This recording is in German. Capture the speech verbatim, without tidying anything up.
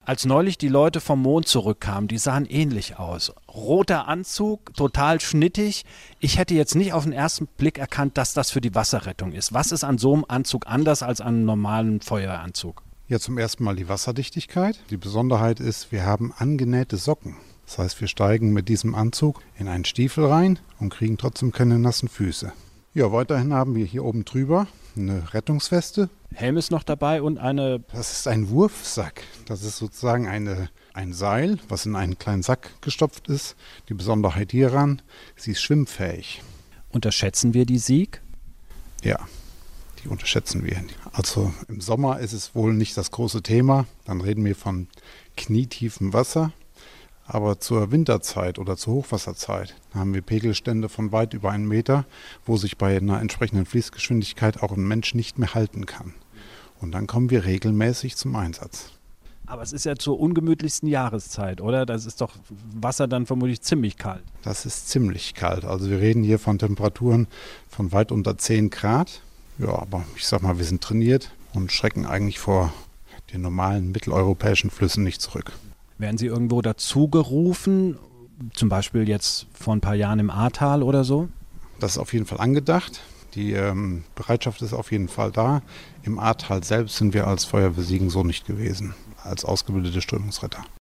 Als neulich die Leute vom Mond zurückkamen, die sahen ähnlich aus. Roter Anzug, total schnittig. Ich hätte jetzt nicht auf den ersten Blick erkannt, dass das für die Wasserrettung ist. Was ist an so einem Anzug anders als an einem normalen Feueranzug? Ja, zum ersten Mal die Wasserdichtigkeit. Die Besonderheit ist, wir haben angenähte Socken. Das heißt, wir steigen mit diesem Anzug in einen Stiefel rein und kriegen trotzdem keine nassen Füße. Ja, weiterhin haben wir hier oben drüber eine Rettungsweste. Helm ist noch dabei und eine... Das ist ein Wurfsack. Das ist sozusagen eine, ein Seil, was in einen kleinen Sack gestopft ist. Die Besonderheit hieran, sie ist schwimmfähig. Unterschätzen wir die Sieg? Ja, die unterschätzen wir. Also im Sommer ist es wohl nicht das große Thema. Dann reden wir von knietiefem Wasser. Aber zur Winterzeit oder zur Hochwasserzeit haben wir Pegelstände von weit über einen Meter, wo sich bei einer entsprechenden Fließgeschwindigkeit auch ein Mensch nicht mehr halten kann. Und dann kommen wir regelmäßig zum Einsatz. Aber es ist ja zur ungemütlichsten Jahreszeit, oder? Das ist doch Wasser dann vermutlich ziemlich kalt. Das ist ziemlich kalt. Also wir reden hier von Temperaturen von weit unter zehn Grad. Ja, aber ich sag mal, wir sind trainiert und schrecken eigentlich vor den normalen mitteleuropäischen Flüssen nicht zurück. Werden Sie irgendwo dazu gerufen, zum Beispiel jetzt vor ein paar Jahren im Ahrtal oder so? Das ist auf jeden Fall angedacht. Die ähm, Bereitschaft ist auf jeden Fall da. Im Ahrtal selbst sind wir als Feuerwehr Siegen so nicht gewesen, als ausgebildete Strömungsretter.